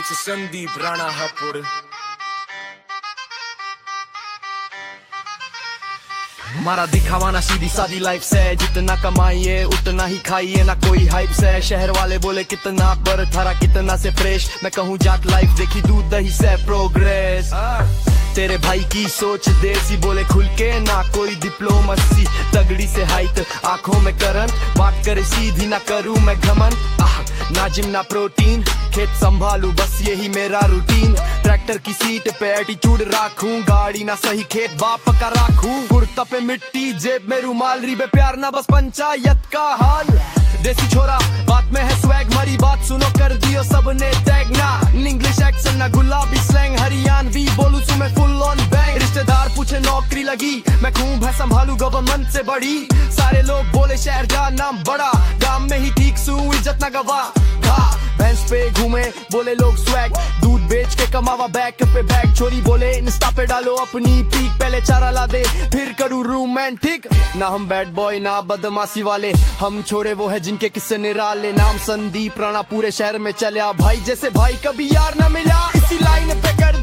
It's a Sandeep Rana Hapur. हमारा दिखावा ना सीधी सादी लाइफ से, जितना कमाइए उतना ही खाइए, ना कोई हाइप से। शहर वाले बोले कितना पर थारा कितना से फ्रेश, मैं कहूँ जाट लाइफ देखी दूध दही से प्रोग्रेस। तेरे भाई की सोच देसी, बोले खुल के ना कोई डिप्लोमेसी, तगड़ी से हाइट आंखों में करंट, बात करे सीधी ना करूँ मैं घमन। ना जिम ना प्रोटीन, खेत संभालू बस यही मेरा रूटीन। ट्रैक्टर की सीट पे एटीट्यूड राखूं, गाड़ी ना सही खेत बाप का राखूं। कुर्ता पे मिट्टी जेब में रुमाल, रीबे प्यार ना बस पंचायत का हाल। देसी छोरा बात में है स्वैग, मरी बात सुनो कर दियो सबने टैग। ना इंग्लिश एक्सेंट ना गुलाबी स्लैंग, हरियाणवी बोलू सु मैं फुल ऑन बैंग। रिश्तेदार पूछे नौकरी लगी, मैं खूब भै संभालू गवर्नमेंट से बड़ी। सारे लोग बोले शहर का नाम बड़ा, गांव में ही ठीक सू इज्जत ना गवा। भैंस पे घूमे बोले लोग स्वैग, दूध बेच के कमावा बैग पे बैग। छोरी बोले इंस्टा पे डालो अपनी पीक, पहले चारा ला दे फिर करूँ रोमांटिक। ना हम बैड बॉय ना बदमाशी वाले, हम छोरे वो है जिनके किस्से निराले। नाम संदीप राणा पूरे शहर में चला, भाई जैसे भाई कभी यार ना मिला। इसी लाइन पे कर